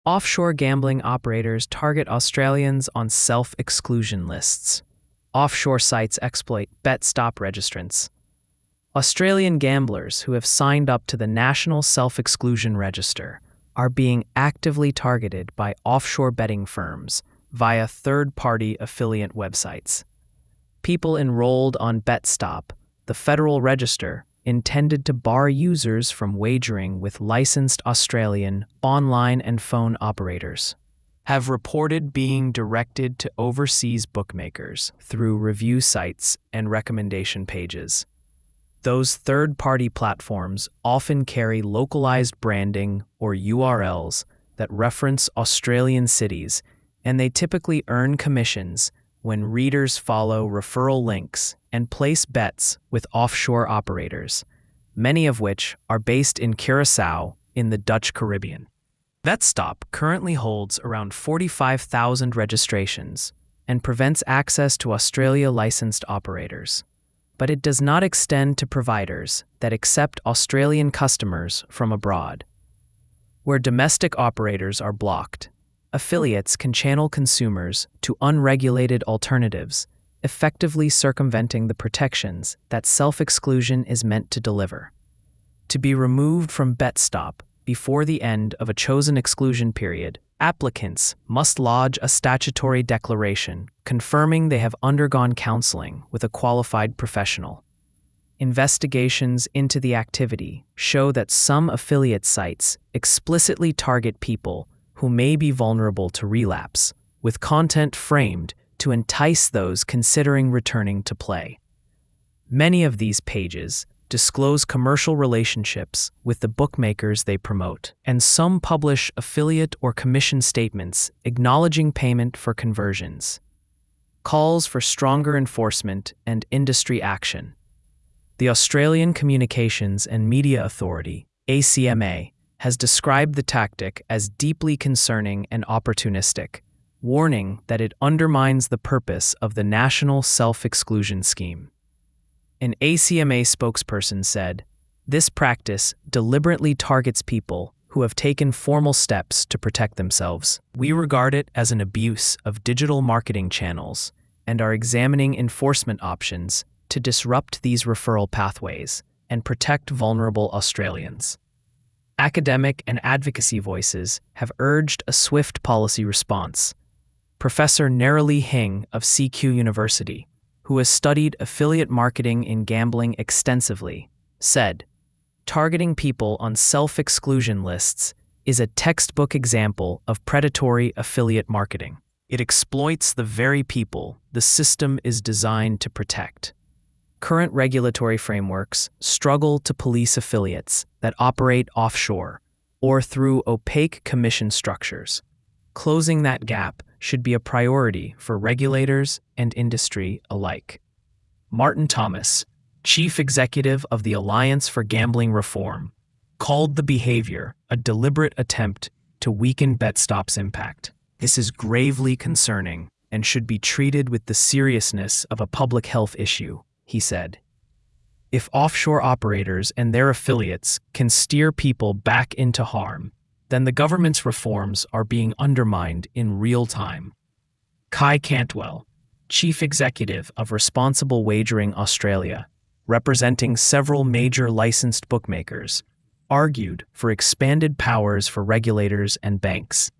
Offshore gambling operators target Australians on self-exclusion lists. Offshore sites exploit bet stop registrants. Australian gamblers who have signed up to the National Self-Exclusion Register are being actively targeted by offshore betting firms via third-party affiliate websites. People enrolled on BetStop, the federal register intended to bar users from wagering with licensed Australian online and phone operators, have reported being directed to overseas bookmakers through review sites and recommendation pages. Those third-party platforms often carry localized branding or URLs that reference Australian cities, and they typically earn commissions when readers follow referral links and place bets with offshore operators, many of which are based in Curaçao in the Dutch Caribbean. BetStop currently holds around 45,000 registrations and prevents access to Australia-licensed operators, but it does not extend to providers that accept Australian customers from abroad. Where domestic operators are blocked, affiliates can channel consumers to unregulated alternatives, effectively circumventing the protections that self-exclusion is meant to deliver. To be removed from BetStop before the end of a chosen exclusion period, applicants must lodge a statutory declaration confirming they have undergone counseling with a qualified professional. Investigations into the activity show that some affiliate sites explicitly target people who may be vulnerable to relapse, with content framed to entice those considering returning to play. Many of these pages disclose commercial relationships with the bookmakers they promote, and some publish affiliate or commission statements acknowledging payment for conversions. Calls for stronger enforcement and industry action. The Australian Communications and Media Authority, ACMA, has described the tactic as deeply concerning and opportunistic, warning that it undermines the purpose of the National Self-Exclusion Scheme. An ACMA spokesperson said, "This practice deliberately targets people who have taken formal steps to protect themselves. We regard it as an abuse of digital marketing channels and are examining enforcement options to disrupt these referral pathways and protect vulnerable Australians." Academic and advocacy voices have urged a swift policy response. Professor Nerali Hing of CQ University, who has studied affiliate marketing in gambling extensively, said, "Targeting people on self-exclusion lists is a textbook example of predatory affiliate marketing. It exploits the very people the system is designed to protect." Current regulatory frameworks struggle to police affiliates that operate offshore or through opaque commission structures. Closing that gap should be a priority for regulators and industry alike. Martin Thomas, chief executive of the Alliance for Gambling Reform, called the behavior a deliberate attempt to weaken BetStop's impact. "This is gravely concerning and should be treated with the seriousness of a public health issue," he said. If offshore operators and their affiliates can steer people back into harm, then the government's reforms are being undermined in real time. Kai Cantwell, chief executive of Responsible Wagering Australia, representing several major licensed bookmakers, argued for expanded powers for regulators and banks.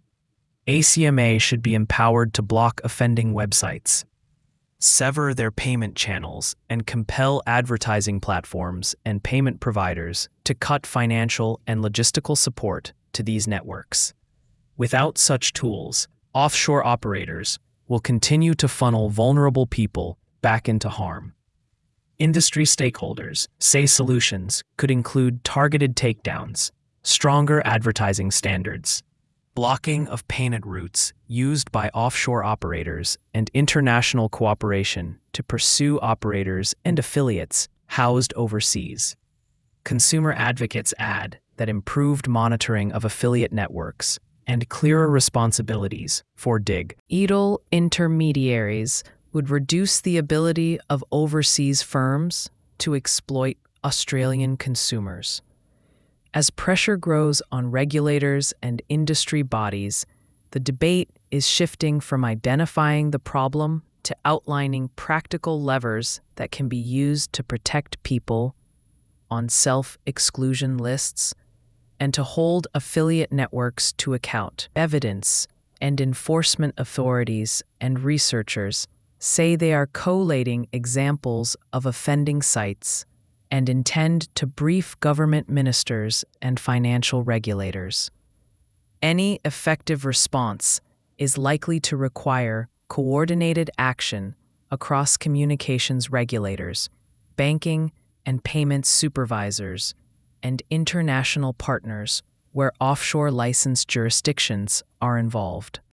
ACMA should be empowered to block offending websites, sever their payment channels, and compel advertising platforms and payment providers to cut financial and logistical support to these networks. Without such tools, offshore operators will continue to funnel vulnerable people back into harm. Industry stakeholders say solutions could include targeted takedowns, stronger advertising standards, blocking of payment routes used by offshore operators, and international cooperation to pursue operators and affiliates housed overseas. Consumer advocates add that improved monitoring of affiliate networks and clearer responsibilities for digital intermediaries would reduce the ability of overseas firms to exploit Australian consumers. As pressure grows on regulators and industry bodies, the debate is shifting from identifying the problem to outlining practical levers that can be used to protect people on self-exclusion lists and to hold affiliate networks to account. Evidence and enforcement authorities and researchers say they are collating examples of offending sites and intend to brief government ministers and financial regulators. Any effective response is likely to require coordinated action across communications regulators, banking and payments supervisors, and international partners where offshore licensed jurisdictions are involved.